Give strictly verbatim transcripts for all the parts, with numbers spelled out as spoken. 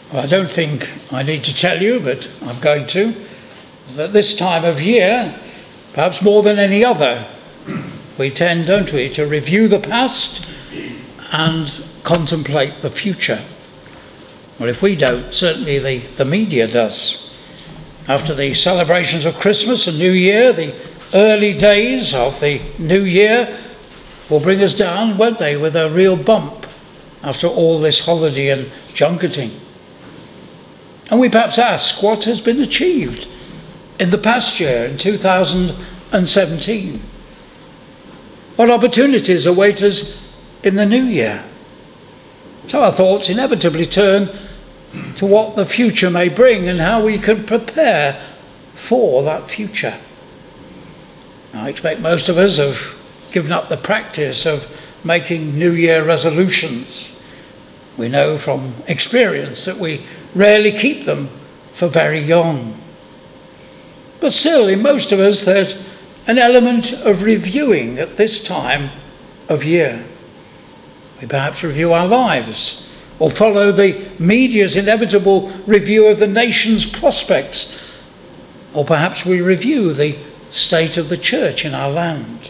Well, I don't think I need to tell you, but I'm going to, that this time of year, perhaps more than any other, we tend, don't we, to review the past and contemplate the future. Well, if we don't, certainly the, the media does. After the celebrations of Christmas and New Year, the early days of the New Year will bring us down, won't they, with a real bump after all this holiday and junketing. And we perhaps ask what has been achieved in the past year, in two thousand seventeen. What opportunities await us in the new year? So our thoughts inevitably turn to what the future may bring and how we can prepare for that future. I expect most of us have given up the practice of making New Year resolutions. We know from experience that we rarely keep them for very long. But still, in most of us, there's an element of reviewing at this time of year. We perhaps review our lives, or follow the media's inevitable review of the nation's prospects, or perhaps we review the state of the church in our land.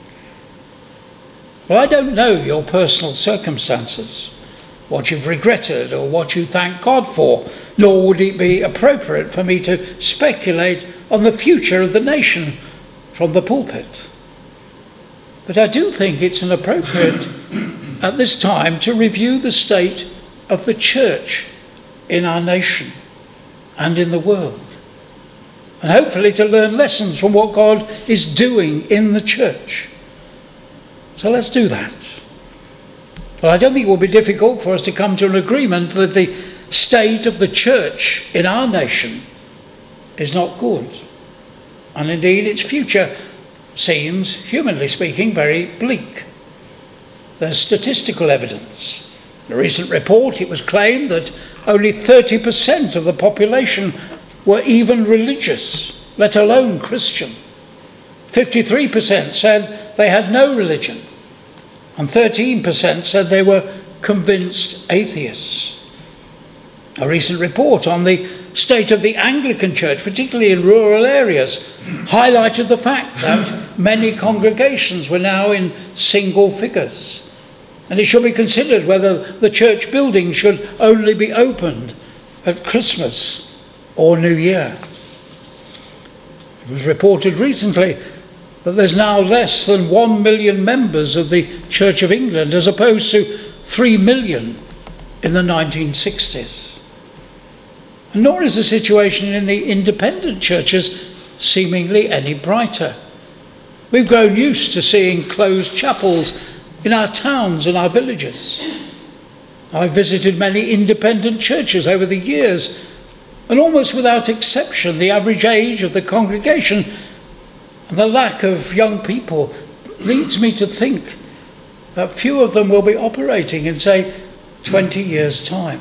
Well, I don't know your personal circumstances, what you've regretted or what you thank God for, nor would it be appropriate for me to speculate on the future of the nation from the pulpit. But I do think it's an appropriate at this time to review the state of the church in our nation and in the world, and hopefully to learn lessons from what God is doing in the church. So let's do that. Well, I don't think it will be difficult for us to come to an agreement that the state of the church in our nation is not good. And indeed, its future seems, humanly speaking, very bleak. There's statistical evidence. In a recent report, it was claimed that only thirty percent of the population were even religious, let alone Christian. fifty-three percent said they had no religion, and thirteen percent said they were convinced atheists. A recent report on the state of the Anglican Church, particularly in rural areas, highlighted the fact that many congregations were now in single figures. And it should be considered whether the church building should only be opened at Christmas or New Year. It was reported recently that there's now less than one million members of the Church of England, as opposed to three million in the nineteen sixties. Nor is the situation in the independent churches seemingly any brighter. We've grown used to seeing closed chapels in our towns and our villages. I've visited many independent churches over the years, and almost without exception, the average age of the congregation and the lack of young people leads me to think that few of them will be operating in, say, twenty years' time.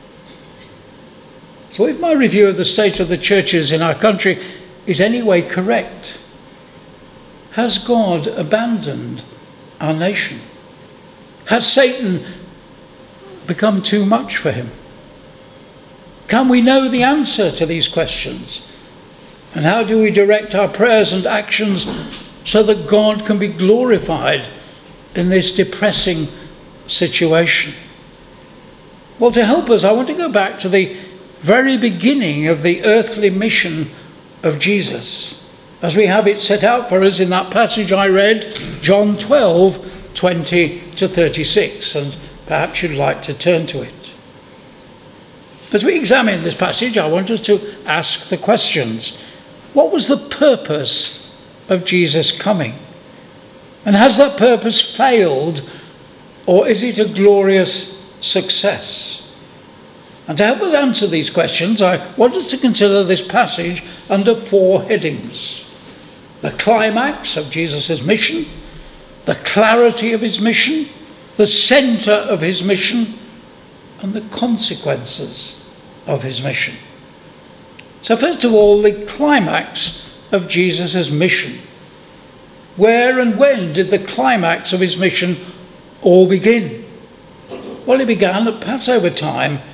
So if my review of the state of the churches in our country is anyway correct, has God abandoned our nation? Has Satan become too much for him? Can we know the answer to these questions? And how do we direct our prayers and actions so that God can be glorified in this depressing situation? Well, to help us, I want to go back to the very beginning of the earthly mission of Jesus, as we have it set out for us in that passage I read, John twelve, twenty to thirty-six, and perhaps you'd like to turn to it. As we examine this passage, I want us to ask the questions. What was the purpose of Jesus coming? And has that purpose failed, or is it a glorious success? And to help us answer these questions, I want us to consider this passage under four headings: the climax of Jesus' mission, the clarity of his mission, the centre of his mission, and the consequences of his mission. So first of all, the climax of Jesus' mission. Where and when did the climax of his mission all begin? Well, it began at Passover time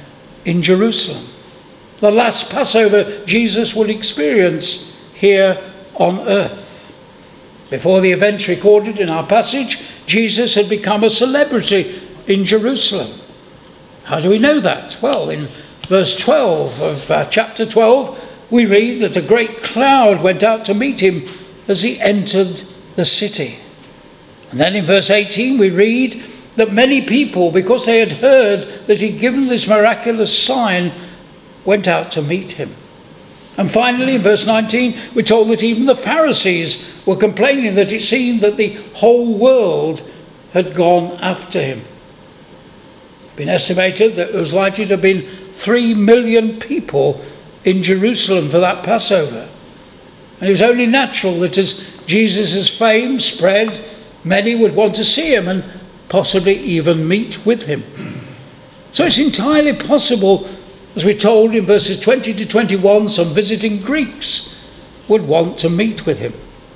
in Jerusalem. The last Passover Jesus would experience here on earth. Before the events recorded in our passage, Jesus had become a celebrity in Jerusalem. How do we know that? Well, in verse twelve of uh, chapter twelve, we read that a great cloud went out to meet him as he entered the city. And then in verse eighteen, we read that many people, because they had heard that he'd given this miraculous sign, went out to meet him. And finally, in verse nineteen, we're told that even the Pharisees were complaining that it seemed that the whole world had gone after him. It's been estimated that there was likely to have been three million people in Jerusalem for that Passover. And it was only natural that as Jesus' fame spread, many would want to see him and possibly even meet with him. So it's entirely possible, as we're told in verses twenty to twenty-one, some visiting Greeks would want to meet with him.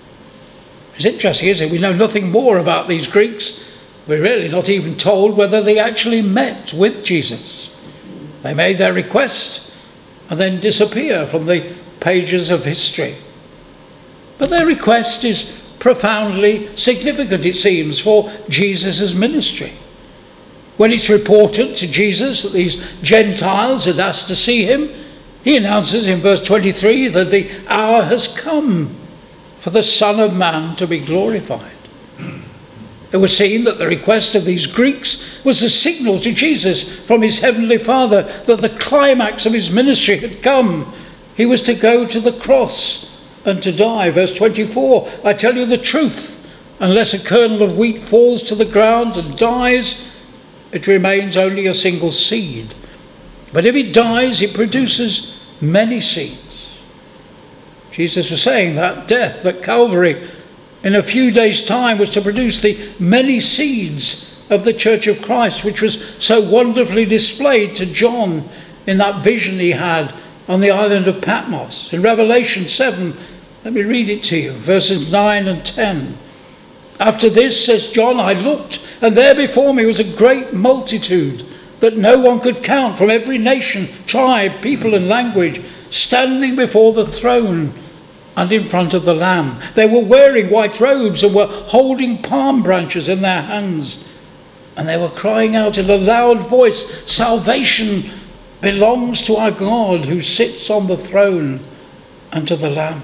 It's interesting, isn't it? We know nothing more about these Greeks. We're really not even told whether they actually met with Jesus. They made their request and then disappear from the pages of history. But their request is profoundly significant, it seems, for Jesus' ministry. When it's reported to Jesus that these Gentiles had asked to see him, he announces in verse twenty-three that the hour has come for the Son of Man to be glorified. It was seen that the request of these Greeks was a signal to Jesus from his heavenly Father that the climax of his ministry had come. He was to go to the cross and to die. Verse twenty-four, I tell you the truth, unless a kernel of wheat falls to the ground and dies, it remains only a single seed. But if it dies, it produces many seeds. Jesus was saying that death at Calvary in a few days' time was to produce the many seeds of the Church of Christ, which was so wonderfully displayed to John in that vision he had on the island of Patmos. In Revelation seven, let me read it to you, verses nine and ten. After this, says John, I looked, and there before me was a great multitude that no one could count, from every nation, tribe, people and language, standing before the throne and in front of the Lamb. They were wearing white robes and were holding palm branches in their hands. And they were crying out in a loud voice, salvation belongs to our God who sits on the throne and to the Lamb.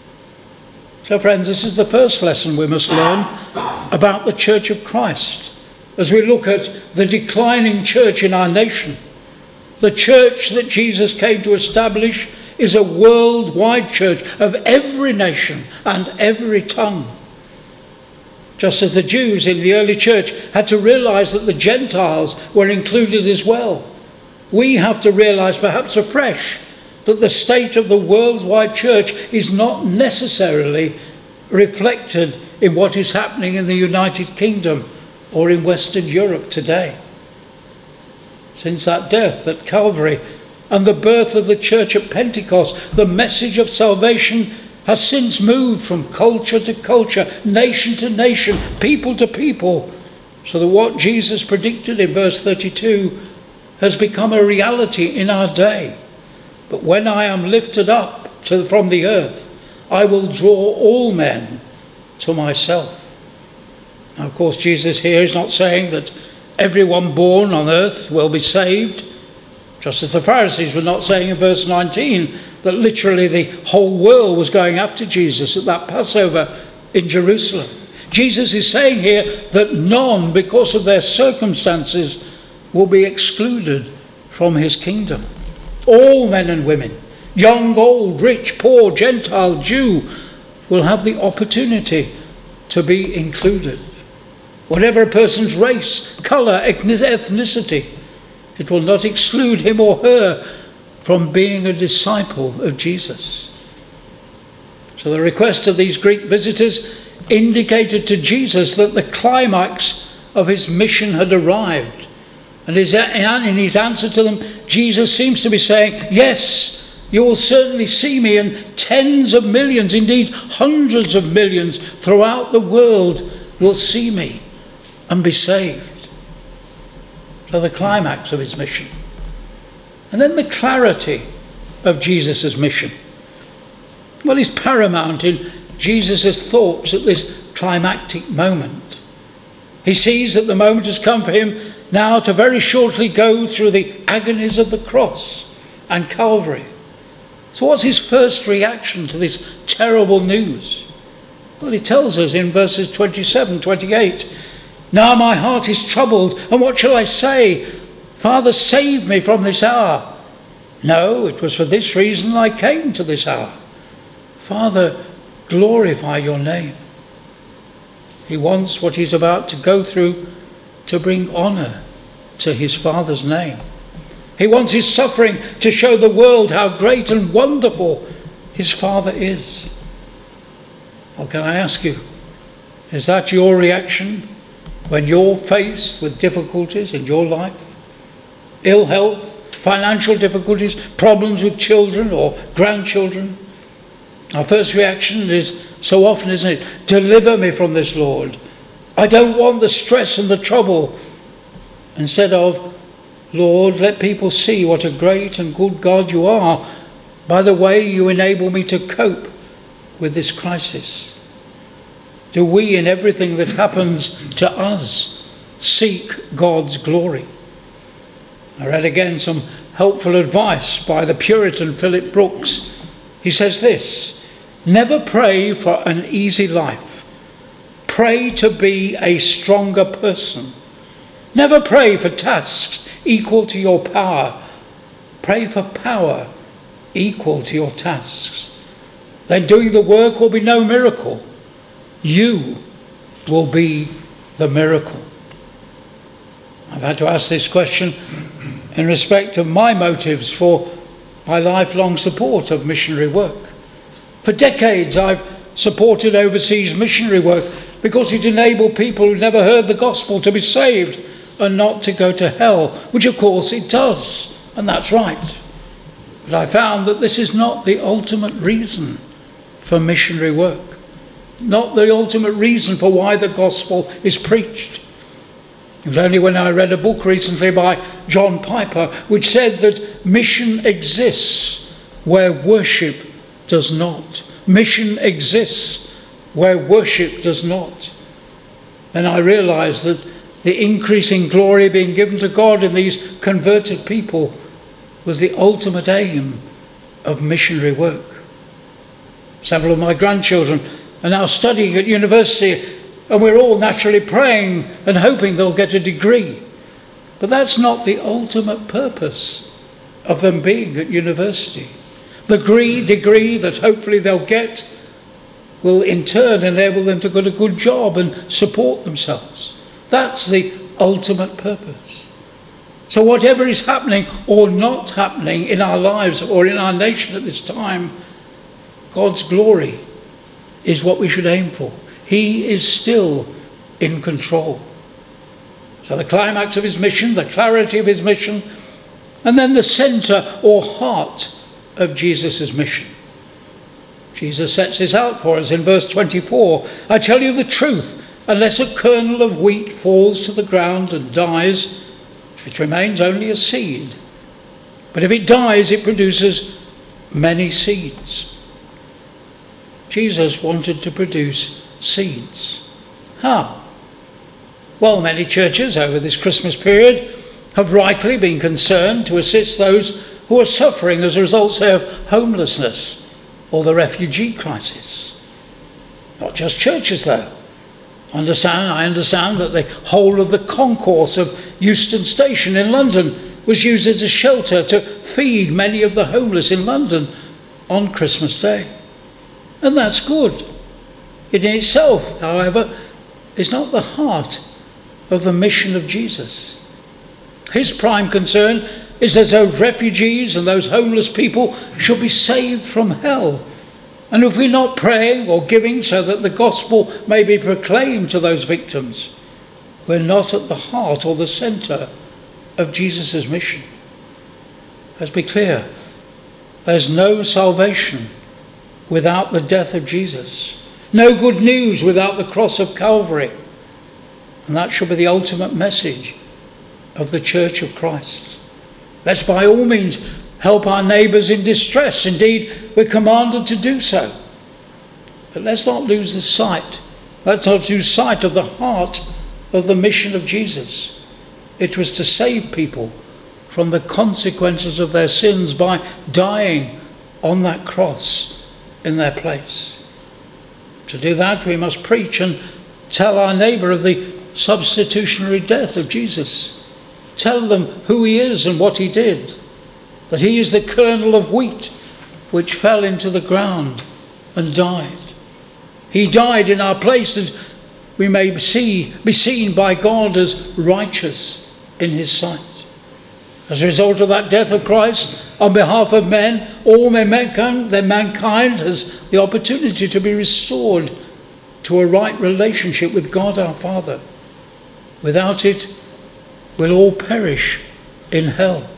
So friends, this is the first lesson we must learn about the Church of Christ as we look at the declining church in our nation. The church that Jesus came to establish is a worldwide church of every nation and every tongue. Just as the Jews in the early church had to realize that the Gentiles were included as well, we have to realize perhaps afresh that the state of the worldwide church is not necessarily reflected in what is happening in the United Kingdom or in Western Europe today. Since that death at Calvary and the birth of the church at Pentecost, the message of salvation has since moved from culture to culture, nation to nation, people to people, so that what Jesus predicted in verse thirty-two has become a reality in our day. But when I am lifted up to, from the earth, I will draw all men to myself. Now, of course, Jesus here is not saying that everyone born on earth will be saved, just as the Pharisees were not saying in verse nineteen that literally the whole world was going after Jesus at that Passover in Jerusalem. Jesus is saying here that none, because of their circumstances, will be excluded from his kingdom. All men and women, young, old, rich, poor, Gentile, Jew, will have the opportunity to be included. Whatever a person's race, colour, ethnicity, it will not exclude him or her from being a disciple of Jesus. So the request of these Greek visitors indicated to Jesus that the climax of his mission had arrived. And in his answer to them, Jesus seems to be saying, yes, you will certainly see me, and tens of millions, indeed hundreds of millions throughout the world will see me and be saved. So the climax of his mission And then the clarity of Jesus' mission. Well, it's paramount in Jesus' thoughts at this climactic moment. He sees that the moment has come for him now to very shortly go through the agonies of the cross and Calvary. So what's his first reaction to this terrible news? Well, he tells us in verses twenty-seven, twenty-eight, "Now my heart is troubled, and what shall I say? Father, save me from this hour. No, it was for this reason I came to this hour. Father, glorify your name." He wants what he's about to go through to bring honour to his Father's name. He wants his suffering to show the world how great and wonderful his Father is. Well, can I ask you, is that your reaction when you're faced with difficulties in your life? Ill health, financial difficulties, problems with children or grandchildren? Our first reaction is so often, isn't it? Deliver me from this, Lord. I don't want the stress and the trouble. Instead of, Lord, let people see what a great and good God you are by the way you enable me to cope with this crisis. Do we, in everything that happens to us, seek God's glory? I read again some helpful advice by the Puritan Philip Brooks. He says this: never pray for an easy life. Pray to be a stronger person. Never pray for tasks equal to your power. Pray for power equal to your tasks. Then doing the work will be no miracle. You will be the miracle. I've had to ask this question in respect of my motives for my lifelong support of missionary work. For decades I've supported overseas missionary work because it enabled people who never heard the gospel to be saved and not to go to hell, which of course it does, and that's right. But I found that this is not the ultimate reason for missionary work, not the ultimate reason for why the gospel is preached. It was only when I read a book recently by John Piper which said that mission exists where worship does not. Mission exists where worship does not. And I realised that the increasing glory being given to God in these converted people was the ultimate aim of missionary work. Several of my grandchildren are now studying at university, and we're all naturally praying and hoping they'll get a degree. But that's not the ultimate purpose of them being at university. The degree, degree that hopefully they'll get will in turn enable them to get a good job and support themselves. That's the ultimate purpose. So whatever is happening or not happening in our lives or in our nation at this time, God's glory is what we should aim for. He is still in control. So the climax of his mission, the clarity of his mission, and then the centre or heart of Jesus' mission. Jesus sets this out for us in verse twenty-four. I tell you the truth, unless a kernel of wheat falls to the ground and dies, it remains only a seed. But if it dies, it produces many seeds. Jesus wanted to produce seeds. How? Well, many churches over this Christmas period have rightly been concerned to assist those who are suffering as a result, say, of homelessness or the refugee crisis. Not just churches, though. Understand, I understand that the whole of the concourse of Euston Station in London was used as a shelter to feed many of the homeless in London on Christmas Day. And that's good. It in itself, however, is not the heart of the mission of Jesus. His prime concern is that those refugees and those homeless people should be saved from hell. And if we're not praying or giving so that the gospel may be proclaimed to those victims, we're not at the heart or the centre of Jesus' mission. Let's be clear. There's no salvation without the death of Jesus. No good news without the cross of Calvary. And that should be the ultimate message of the Church of Christ. Let's by all means help our neighbours in distress. Indeed, we're commanded to do so. But let's not lose the sight. Let's not lose sight of the heart of the mission of Jesus. It was to save people from the consequences of their sins by dying on that cross in their place. To do that, we must preach and tell our neighbour of the substitutionary death of Jesus. Tell them who he is and what he did, that he is the kernel of wheat which fell into the ground and died. He died in our place that we may see, be seen by God as righteous in his sight. As a result of that death of Christ, on behalf of men, all mankind, then mankind has the opportunity to be restored to a right relationship with God our Father. Without it, we'll all perish in hell.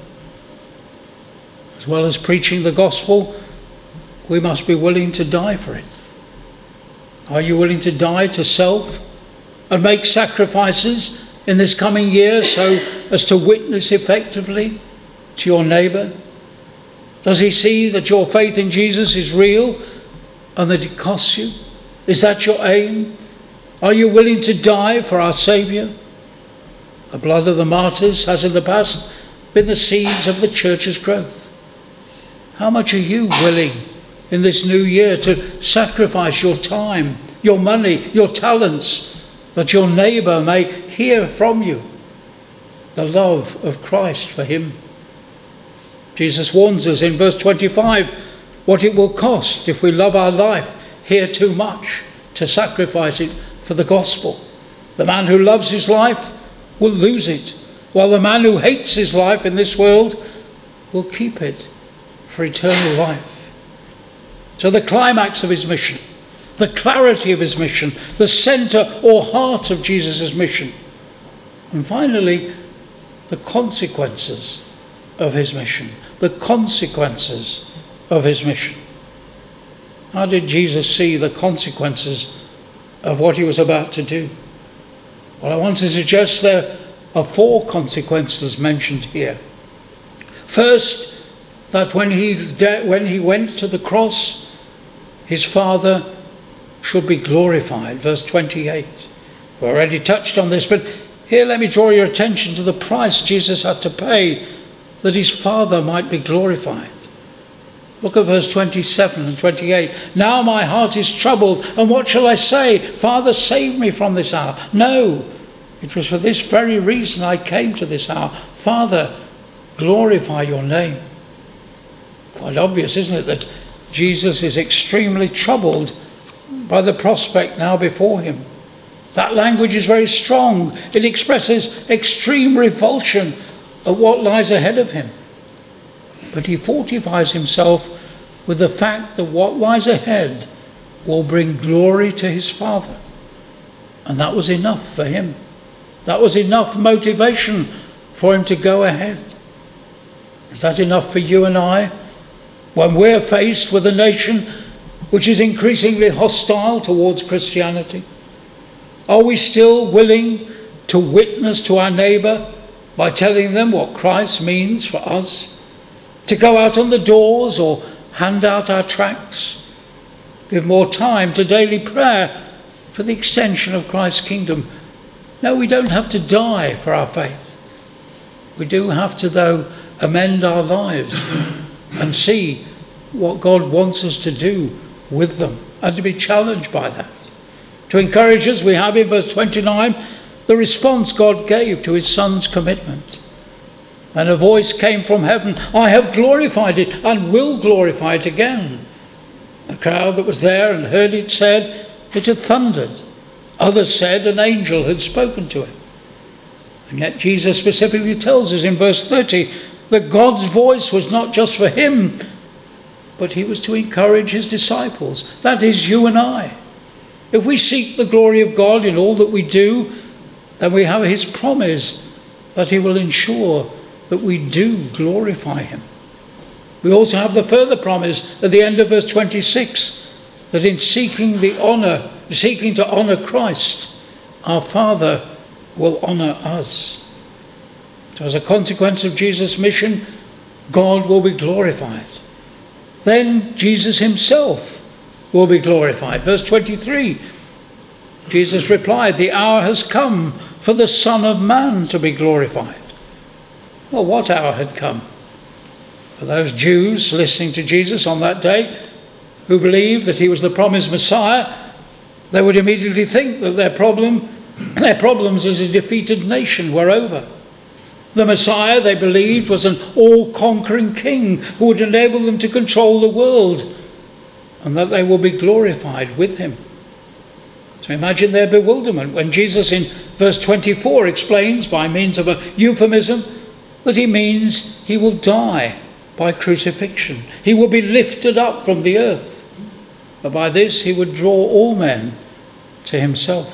As well as preaching the gospel, we must be willing to die for it. Are you willing to die to self and make sacrifices in this coming year so as to witness effectively to your neighbour? Does he see that your faith in Jesus is real and that it costs you? Is that your aim? Are you willing to die for our Saviour? The blood of the martyrs has in the past been the seeds of the church's growth. How much are you willing in this new year to sacrifice your time, your money, your talents, that your neighbour may hear from you the love of Christ for him? Jesus warns us in verse twenty-five what it will cost if we love our life here too much to sacrifice it for the gospel. The man who loves his life will lose it, while the man who hates his life in this world will keep it for eternal life. So the climax of his mission, the clarity of his mission, the centre or heart of Jesus' mission, and finally the consequences of his mission, the consequences of his mission. How did Jesus see the consequences of what he was about to do? Well, I want to suggest there are four consequences mentioned here. First, that when he, when he went to the cross, his Father should be glorified. Verse twenty-eight. We already touched on this, but here let me draw your attention to the price Jesus had to pay that his Father might be glorified. Look at verse twenty-seven and twenty-eight. Now my heart is troubled, and what shall I say? Father, save me from this hour. No, it was for this very reason I came to this hour. Father, glorify your name. Quite obvious, isn't it, that Jesus is extremely troubled by the prospect now before him. That language is very strong. It expresses extreme revulsion at what lies ahead of him. But he fortifies himself with the fact that what lies ahead will bring glory to his Father. And that was enough for him. That was enough motivation for him to go ahead. Is that enough for you and I? When we're faced with a nation which is increasingly hostile towards Christianity, are we still willing to witness to our neighbour by telling them what Christ means for us? To go out on the doors or hand out our tracts? Give more time to daily prayer for the extension of Christ's kingdom? No, we don't have to die for our faith. We do have to, though, amend our lives and see what God wants us to do with them and to be challenged by that. To encourage us, we have in verse twenty-nine the response God gave to his Son's commitment. And a voice came from heaven, I have glorified it and will glorify it again. The crowd that was there and heard it said it had thundered. Others said an angel had spoken to him. And yet Jesus specifically tells us in verse thirty that God's voice was not just for him, but he was to encourage his disciples. That is you and I. If we seek the glory of God in all that we do, then we have his promise that he will ensure that we do glorify him. We also have the further promise at the end of verse twenty-six, that in seeking the honour, seeking to honour Christ, our Father will honour us. So as a consequence of Jesus' mission, God will be glorified. Then Jesus himself will be glorified. Verse twenty-three, Jesus replied, "The hour has come for the Son of Man to be glorified." Well, what hour had come? For those Jews listening to Jesus on that day, who believed that he was the promised Messiah, they would immediately think that their problem, their problems as a defeated nation were over. The Messiah, they believed, was an all-conquering king who would enable them to control the world, and that they will be glorified with him. So imagine their bewilderment when Jesus in verse twenty-four explains by means of a euphemism that he means he will die by crucifixion. He will be lifted up from the earth. But by this he would draw all men to himself.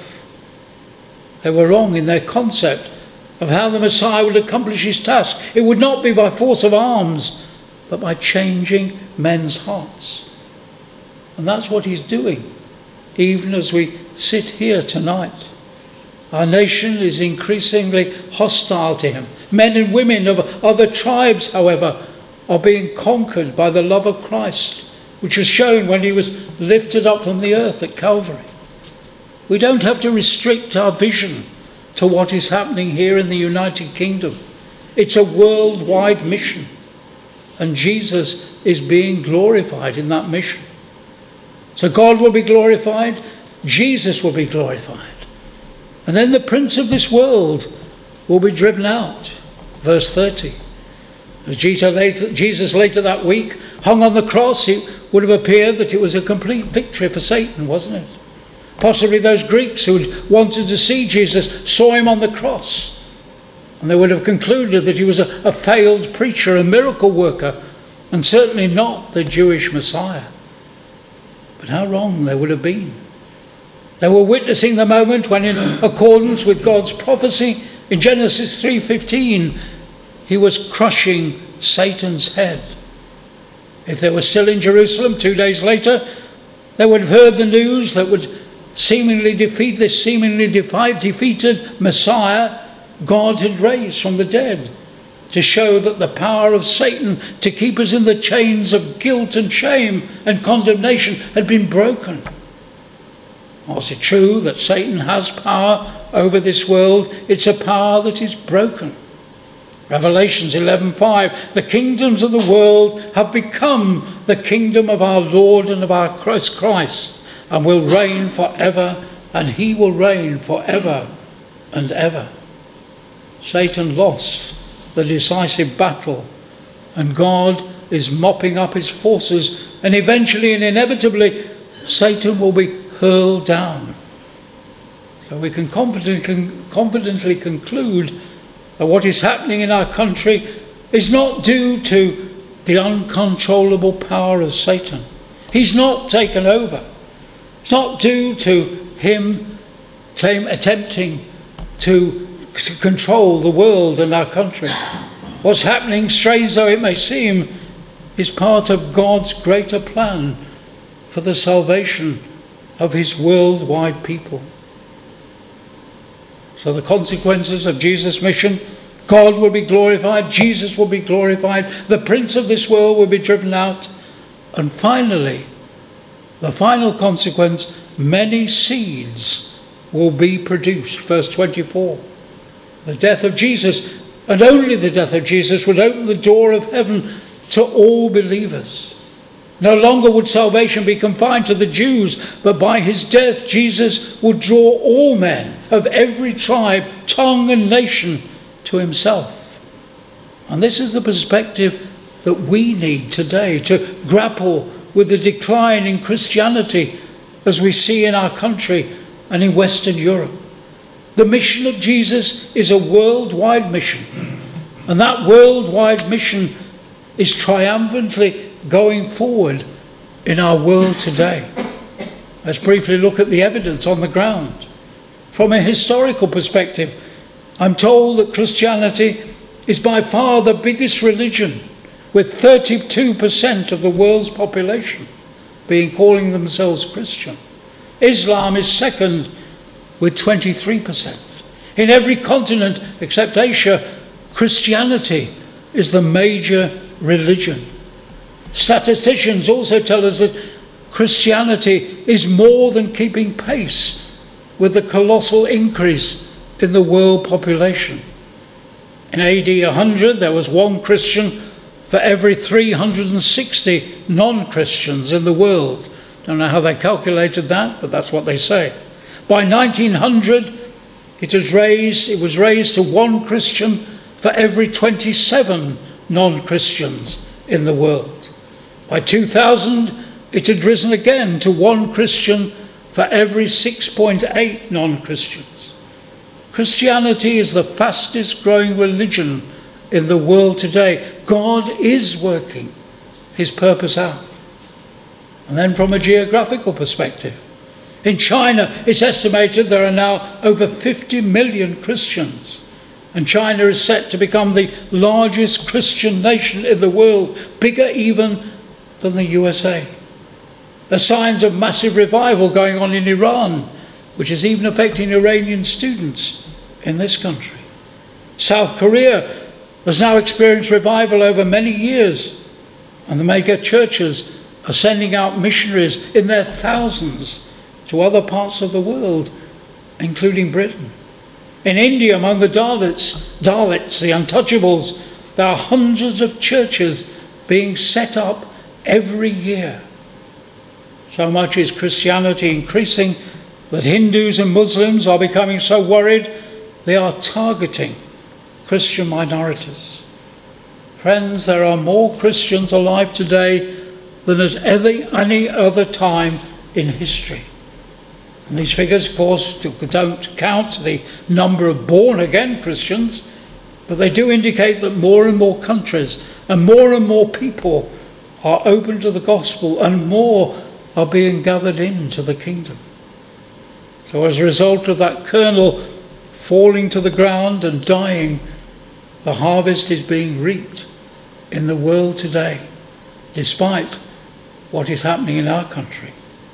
They were wrong in their concept of how the Messiah would accomplish his task. It would not be by force of arms, but by changing men's hearts. And that's what he's doing, even as we sit here tonight. Our nation is increasingly hostile to him. Men and women of other tribes, however, are being conquered by the love of Christ, which was shown when he was lifted up from the earth at Calvary. We don't have to restrict our vision to what is happening here in the United Kingdom. It's a worldwide mission, and Jesus is being glorified in that mission. So God will be glorified, Jesus will be glorified, and then the prince of this world will be driven out. Verse thirty. As Jesus later, Jesus later that week hung on the cross, it would have appeared that it was a complete victory for Satan, wasn't it? Possibly those Greeks who wanted to see Jesus saw him on the cross, and they would have concluded that he was a, a failed preacher, a miracle worker, and certainly not the Jewish Messiah. But how wrong they would have been. They were witnessing the moment when, in accordance with God's prophecy in Genesis three fifteen, he was crushing Satan's head. If they were still in Jerusalem two days later, they would have heard the news that would seemingly defeat this seemingly defied, defeated Messiah God had raised from the dead, to show that the power of Satan to keep us in the chains of guilt and shame and condemnation had been broken. Whilst it's true that Satan has power over this world, it's a power that is broken. Revelations eleven five, the kingdoms of the world have become the kingdom of our Lord and of our Christ, Christ, and will reign forever, and he will reign forever and ever. Satan lost the decisive battle, and God is mopping up his forces, and eventually and inevitably Satan will be hurled down. So we can confidently, confidently conclude that what is happening in our country is not due to the uncontrollable power of Satan. He's not taken over. It's not due to him t- attempting to control the world and our country. What's happening, strange though it may seem, is part of God's greater plan for the salvation of his worldwide people. So the consequences of Jesus' mission: God will be glorified, Jesus will be glorified, the prince of this world will be driven out, and finally, the final consequence, many seeds will be produced. Verse twenty-four. The death of Jesus, and only the death of Jesus, would open the door of heaven to all believers. No longer would salvation be confined to the Jews, but by his death Jesus would draw all men of every tribe, tongue and nation to himself. And this is the perspective that we need today to grapple with the decline in Christianity as we see in our country and in Western Europe. The mission of Jesus is a worldwide mission, and that worldwide mission is triumphantly going forward in our world today. Let's briefly look at the evidence on the ground. From a historical perspective, I'm told that Christianity is by far the biggest religion, with thirty-two percent of the world's population being calling themselves Christian. Islam is second with twenty-three percent. In every continent except Asia, Christianity is the major religion. Statisticians also tell us that Christianity is more than keeping pace with the colossal increase in the world population. In A D one hundred, there was one Christian for every three hundred sixty non-Christians in the world. Don't know how they calculated that, but that's what they say. By nineteen hundred, it was raised, it was raised to one Christian for every twenty-seven non-Christians in the world. By two thousand, it had risen again to one Christian for every six point eight non-Christians. Christianity is the fastest growing religion in the world today. God is working his purpose out. And then from a geographical perspective, in China, it's estimated there are now over fifty million Christians. And China is set to become the largest Christian nation in the world, bigger even than the U S A. There are signs of massive revival going on in Iran, which is even affecting Iranian students in this country. South Korea has now experienced revival over many years, and the mega churches are sending out missionaries in their thousands to other parts of the world, including Britain. In India, among the Dalits, Dalits, the untouchables, there are hundreds of churches being set up every year. So much is Christianity increasing that Hindus and Muslims are becoming so worried they are targeting Christian minorities. Friends, there are more Christians alive today than at any other time in history. And these figures, of course, don't count the number of born-again Christians, but they do indicate that more and more countries and more and more people are open to the gospel, and more are being gathered into the kingdom. So as a result of that kernel falling to the ground and dying, the harvest is being reaped in the world today, despite what is happening in our country.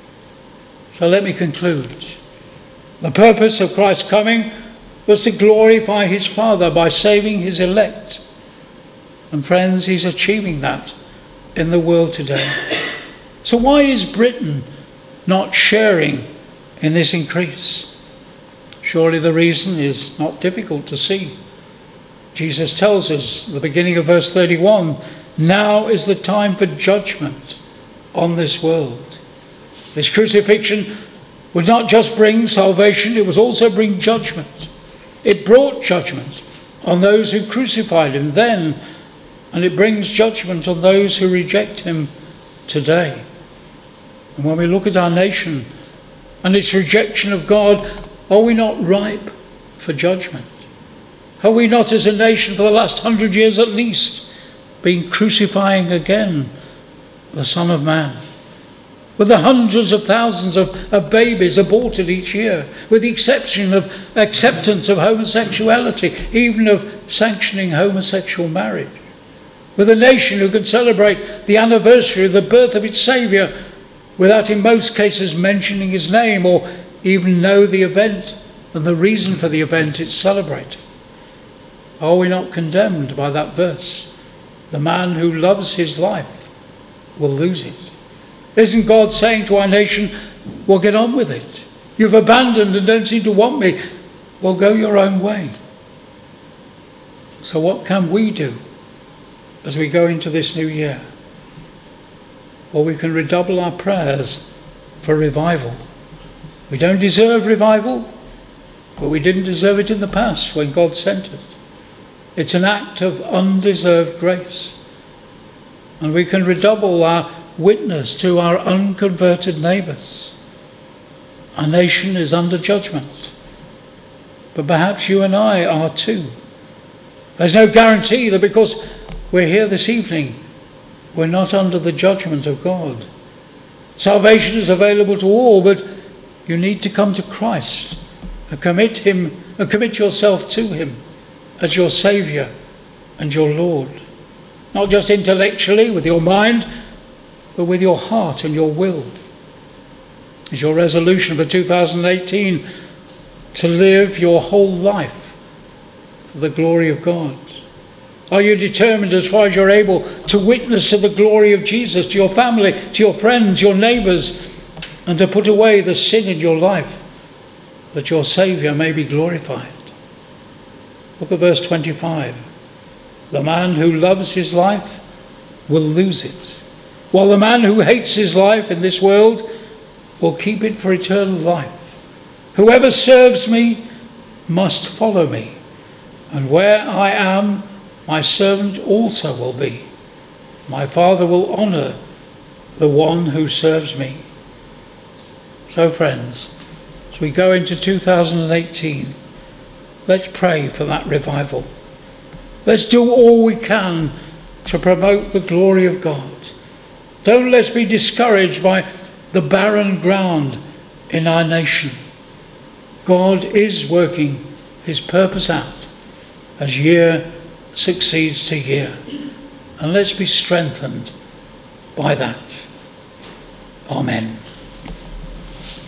So let me conclude. The purpose of Christ's coming was to glorify his Father by saving his elect. And friends, he's achieving that in the world today. So why is Britain not sharing in this increase? Surely the reason is not difficult to see. Jesus tells us at the beginning of verse thirty-one, now is the time for judgment on this world. His crucifixion would not just bring salvation, it would also bring judgment. It brought judgment on those who crucified him then, and it brings judgment on those who reject him today. And when we look at our nation and its rejection of God, are we not ripe for judgment? Have we not, as a nation, for the last hundred years at least, been crucifying again the Son of Man? With the hundreds of thousands of, of babies aborted each year, with the exception of acceptance of homosexuality, even of sanctioning homosexual marriage. With a nation who can celebrate the anniversary of the birth of its Saviour without in most cases mentioning his name or even know the event and the reason for the event it's celebrating. Are we not condemned by that verse? The man who loves his life will lose it. Isn't God saying to our nation, well, get on with it. You've abandoned and don't seem to want me. Well, go your own way. So what can we do as we go into this new year? Well, we can redouble our prayers for revival. We don't deserve revival, but we didn't deserve it in the past when God sent it. It's an act of undeserved grace. And we can redouble our witness to our unconverted neighbours. Our nation is under judgment, but perhaps you and I are too. There's no guarantee that because we're here this evening, we're not under the judgment of God. Salvation is available to all, but you need to come to Christ and commit him and commit yourself to him as your Saviour and your Lord. Not just intellectually with your mind, but with your heart and your will. Is your resolution for two thousand eighteen to live your whole life for the glory of God? Are you determined as far as you're able to witness to the glory of Jesus, to your family, to your friends, your neighbours, and to put away the sin in your life, that your Saviour may be glorified? Look at verse twenty-five. The man who loves his life will lose it, while the man who hates his life in this world will keep it for eternal life. Whoever serves me must follow me, and where I am, my servant also will be. My Father will honour the one who serves me. So friends, as we go into two thousand eighteen, let's pray for that revival. Let's do all we can to promote the glory of God. Don't let's be discouraged by the barren ground in our nation. God is working his purpose out as year succeeds to year. And let's be strengthened by that. Amen.